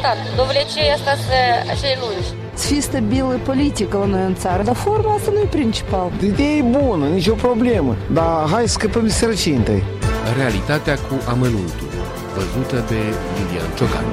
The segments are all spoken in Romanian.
stat. Довлече остаться așa lungi. Să fie stabilă politică la noi în țară, dar forma asta nu e principal. Ideea e bună, nicio problemă, dar hai să scăpăm de sărăcie întâi. Realitatea cu amănuntul, văzută de Lilian Ciocan.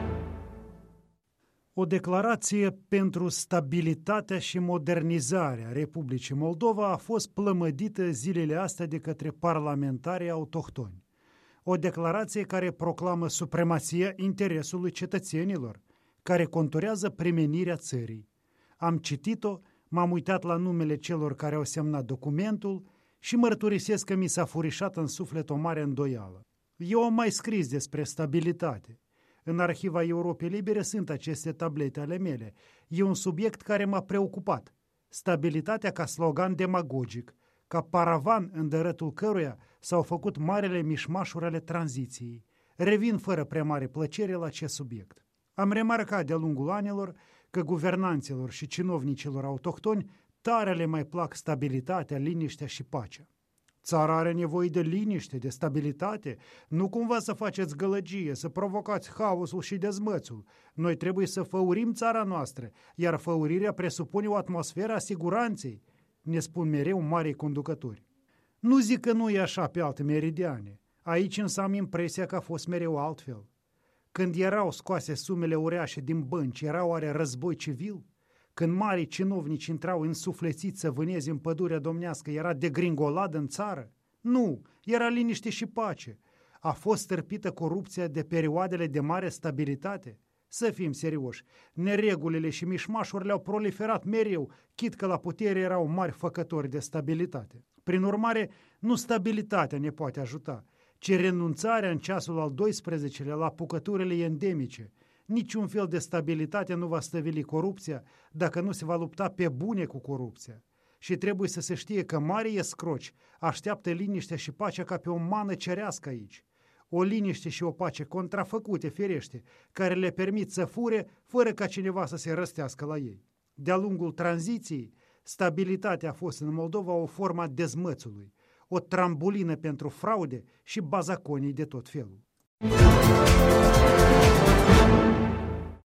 O declarație pentru stabilitatea și modernizarea Republicii Moldova a fost plămădită zilele astea de către parlamentarii autohtoni. O declarație care proclamă supremația interesului cetățenilor, care conturează primenirea țării. Am citit-o, m-am uitat la numele celor care au semnat documentul și mărturisesc că mi s-a furișat în suflet o mare îndoială. Eu am mai scris despre stabilitate. În Arhiva Europei Libere sunt aceste tablete ale mele. E un subiect care m-a preocupat. Stabilitatea ca slogan demagogic, ca paravan în dărătul căruia s-au făcut marele mișmașuri ale tranziției. Revin fără prea mare plăcere la acest subiect. Am remarcat de-a lungul anilor că guvernanților și cinovnicilor autohtoni tare le mai plac stabilitatea, liniștea și pacea. Țara are nevoie de liniște, de stabilitate, nu cumva să faceți gălăgie, să provocați haosul și dezmățul. Noi trebuie să făurim țara noastră, iar făurirea presupune o atmosferă a siguranței, ne spun mereu marii conducători. Nu zic că nu e așa pe alte meridiane. Aici însă am impresia că a fost mereu altfel. Când erau scoase sumele uriașe din bănci, era oare război civil? Când marii cinovnici intrau însuflețiți să vâneze în pădurea domnească, era degringoladă în țară? Nu, era liniște și pace. A fost stârpită corupția de perioadele de mare stabilitate? Să fim serioși, neregulile și mișmașurile au proliferat mereu, chit că la putere erau mari făcători de stabilitate. Prin urmare, nu stabilitatea ne poate ajuta, ci renunțarea în ceasul al 12-lea la apucăturile endemice. Niciun fel de stabilitate nu va stăvili corupția dacă nu se va lupta pe bune cu corupția. Și trebuie să se știe că marii escroci așteaptă liniștea și pacea ca pe o mană cerească aici. O liniște și o pace contrafăcute, firește, care le permit să fure fără ca cineva să se răstească la ei. De-a lungul tranziției, stabilitatea a fost în Moldova o formă a dezmățului, o trambulină pentru fraude și bazaconii de tot felul.